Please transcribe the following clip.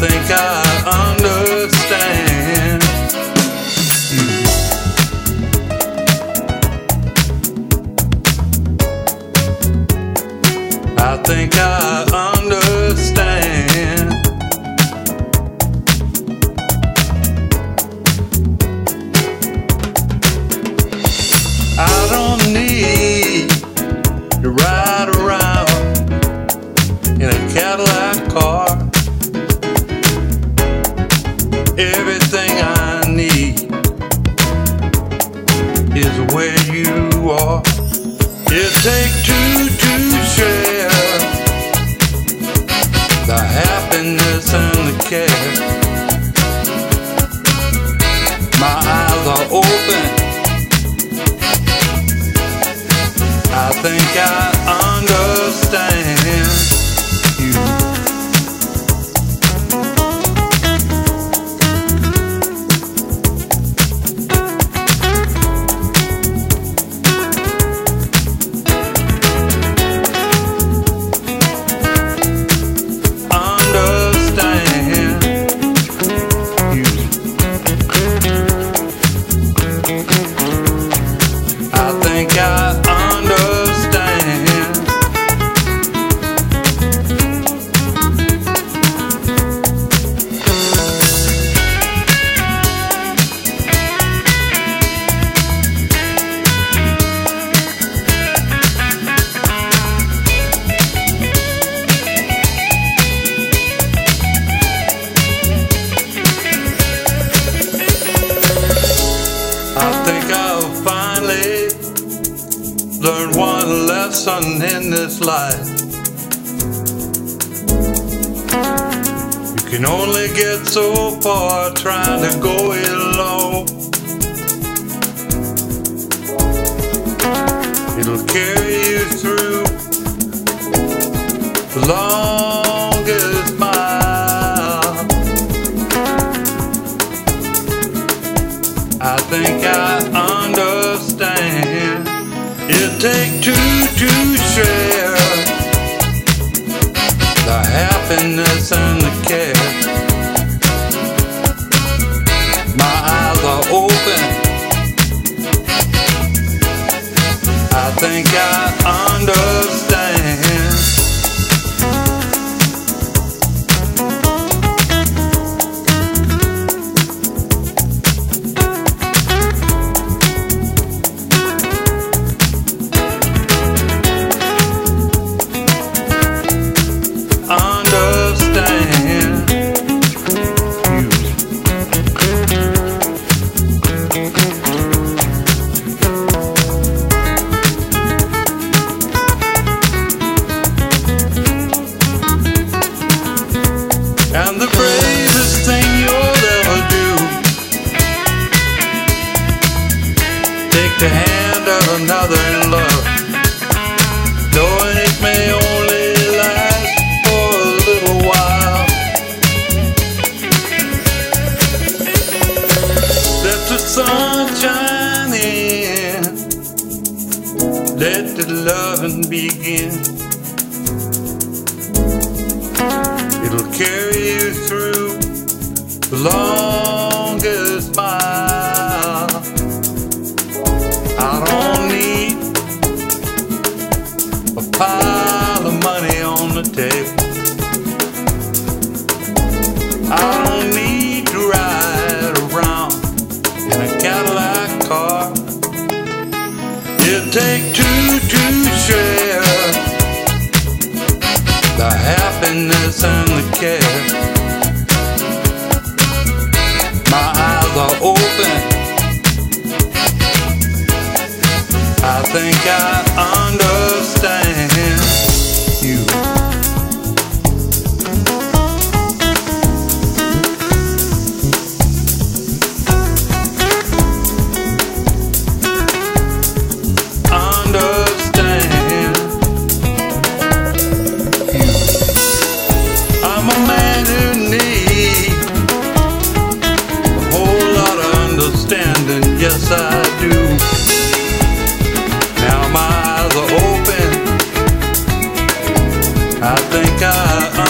think I understand you. I think I understand. I don't need to ride around in a Cadillac car. Everything I need is where you are. It takes two to share the happiness and the care. My eyes are open. I think I understand you. Learn one lesson in this life. You can only get so far trying to go it alone. It'll carry you through the longest mile. I think I understand. It takes two to share the happiness and the care. My eyes are open. I think I understand. And the bravest thing you'll ever do, take the hand of another in love, knowing it may only last for a little while. Let the sun shine in, let the loving begin. It'll carry you through the longest mile. I don't need a pile of money on the table. I don't need to ride around in a Cadillac car. It takes two to share the happiness and the care. My eyes are open. I think I understand you. I'm a man who needs a whole lot of understanding, yes I do. Now my eyes are open, I think I